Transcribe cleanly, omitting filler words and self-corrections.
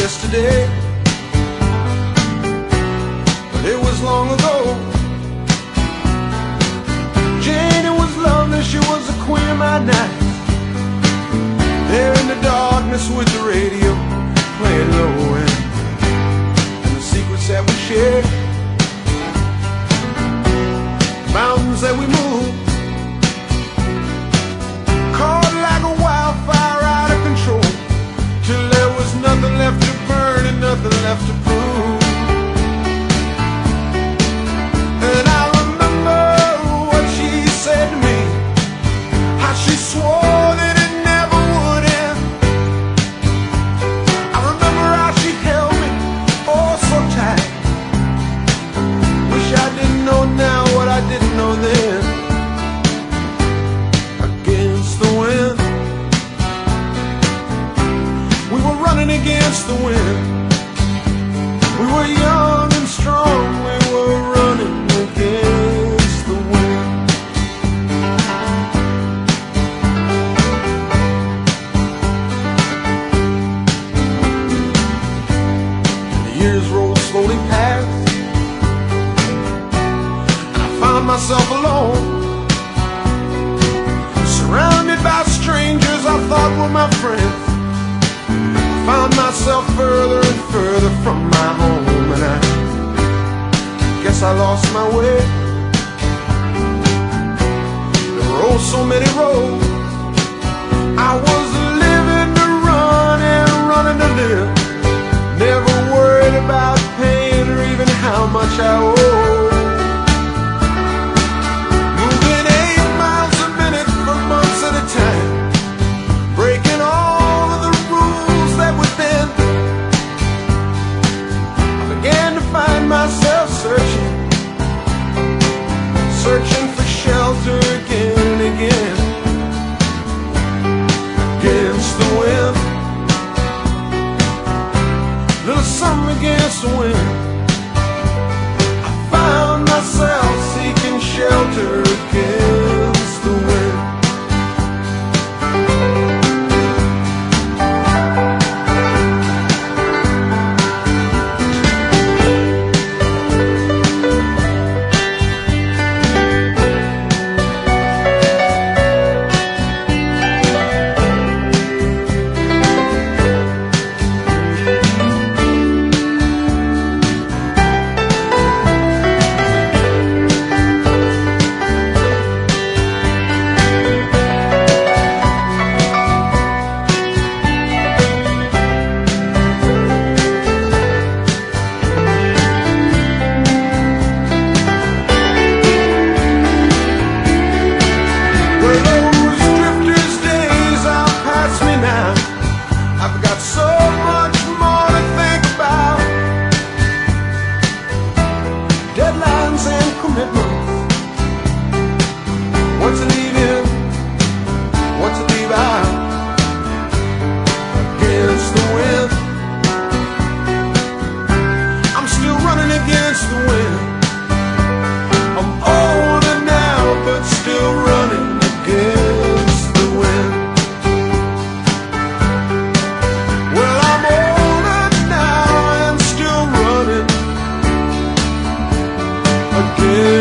yesterday, but it was long ago. Jane, it was lovely, she was the queen of my night. There in the darkness with the radio playing low end, and the secrets that we shared, mountains that we moved, caught like a wildfire out of control, till there was nothing left to burn and nothing left to prove. And I remember what she said to me, how she swore that it never would end. I remember how she held me oh so tight. Wish I didn't know now what I didn't know then. Against the wind, we were running against the wind. We were young and strong, we were running against the wind. And the years rolled slowly past, and I found myself alone, surrounded by strangers I thought were my friends. Found myself further and further from my home, and I guess I lost my way. There were oh so many roads. I was living to run and running to live, never worried about pain or even how much I owed. Moving 8 miles a minute for months at a time, breaking all of the rules that were then. I began to find myself searching for shelter again and again. Against the wind, little something against the wind. I found myself seeking shelter against the wind. Yeah.